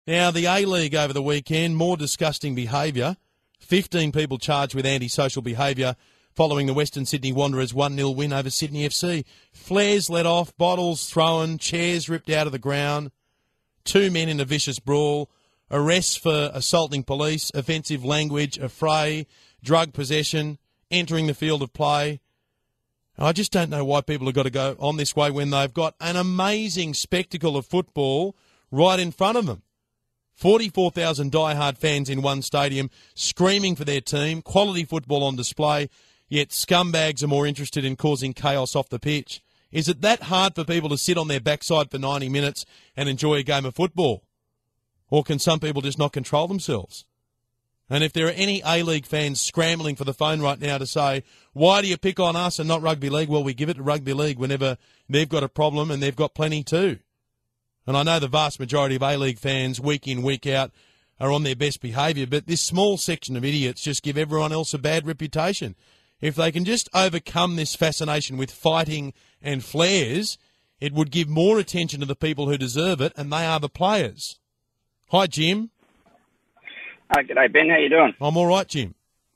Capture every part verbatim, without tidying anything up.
Now, the A-League over the weekend, more disgusting behaviour. fifteen people charged with antisocial behaviour following the Western Sydney Wanderers one nil win over Sydney F C. Flares let off, bottles thrown, chairs ripped out of the ground, two men in a vicious brawl, arrests for assaulting police, offensive language, affray, drug possession, entering the field of play. I just don't know why people have got to go on this way when they've got an amazing spectacle of football right in front of them. forty-four thousand diehard fans in one stadium screaming for their team, quality football on display, yet scumbags are more interested in causing chaos off the pitch. Is it that hard for people to sit on their backside for ninety minutes and enjoy a game of football? Or can some people just not control themselves? And if there are any A-League fans scrambling for the phone right now to say, why do you pick on us and not rugby league? Well, we give it to rugby league whenever they've got a problem, and they've got plenty too. And I know the vast majority of A-League fans, week in, week out, are on their best behaviour, but this small section of idiots just give everyone else a bad reputation. If they can just overcome this fascination with fighting and flares, it would give more attention to the people who deserve it, and they are the players. Hi, Jim. Uh, g'day, Ben. How you doing? I'm all right, Jim.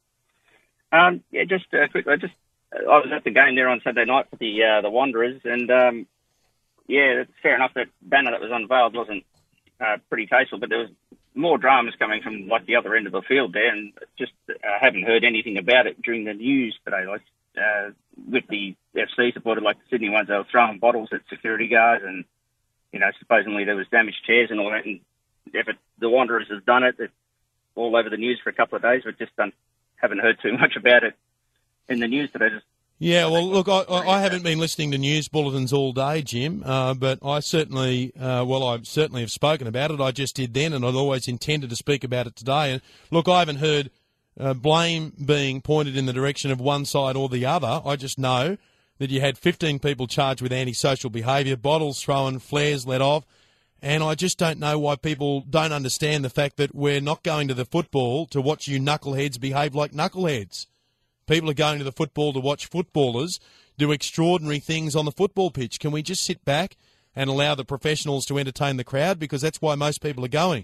Um, yeah, just uh, quickly, just uh, I was at the game there on Saturday night for the uh, the Wanderers, and um, yeah, it's fair enough that banner that was unveiled wasn't uh, pretty tasteful, but there was more dramas coming from like the other end of the field there, and just uh, haven't heard anything about it during the news today. Like uh, with the F C supporter, like the Sydney ones, they were throwing bottles at security guards, and you know, supposedly there was damaged chairs and all that. And if it, the Wanderers have done it, it's all over the news for a couple of days, but just um, haven't heard too much about it in the news today. Just Yeah, well, look, I, I haven't been listening to news bulletins all day, Jim, uh, but I certainly, uh, well, I certainly have spoken about it. I just did then, and I'd always intended to speak about it today. And look, I haven't heard uh, blame being pointed in the direction of one side or the other. I just know that you had fifteen people charged with antisocial behaviour, bottles thrown, flares let off, and I just don't know why people don't understand the fact that we're not going to the football to watch you knuckleheads behave like knuckleheads. People are going to the football to watch footballers do extraordinary things on the football pitch. Can we just sit back and allow the professionals to entertain the crowd? Because that's why most people are going.